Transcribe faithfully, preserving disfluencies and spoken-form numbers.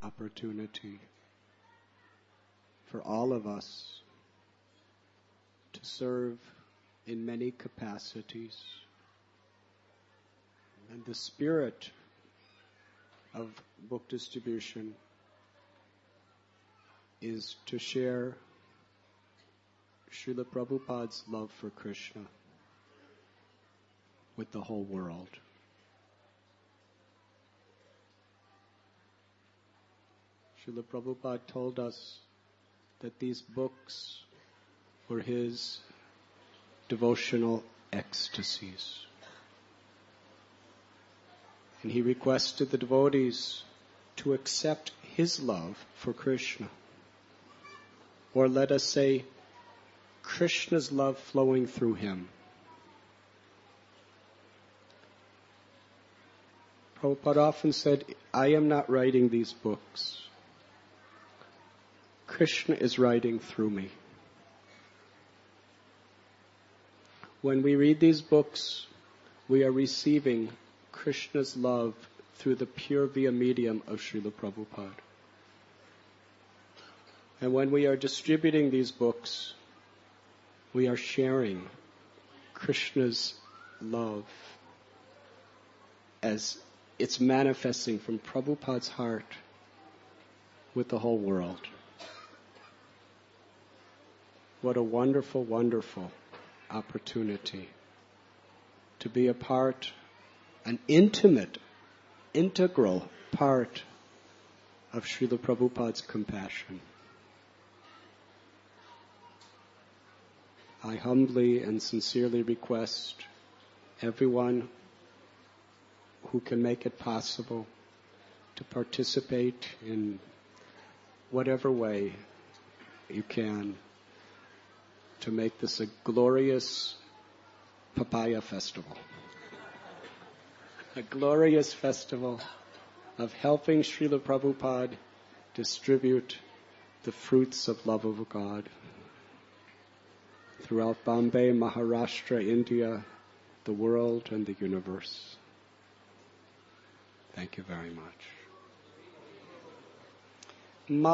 opportunity for all of us to serve in many capacities. And the spirit of book distribution is to share Srila Prabhupada's love for Krishna with the whole world. Srila Prabhupada told us that these books were his devotional ecstasies. And he requested the devotees to accept his love for Krishna. Or let us say, Krishna's love flowing through him. Prabhupada often said, I am not writing these books. Krishna is writing through me. When we read these books, we are receiving Krishna's love through the pure via medium of Srila Prabhupada. And when we are distributing these books, we are sharing Krishna's love as it's manifesting from Prabhupada's heart with the whole world. What a wonderful, wonderful opportunity to be a part, an intimate, integral part of Srila Prabhupada's compassion. I humbly and sincerely request everyone who can make it possible to participate in whatever way you can to make this a glorious papaya festival. A glorious festival of helping Srila Prabhupada distribute the fruits of love of God throughout Bombay, Maharashtra, India, the world, and the universe. Thank you very much.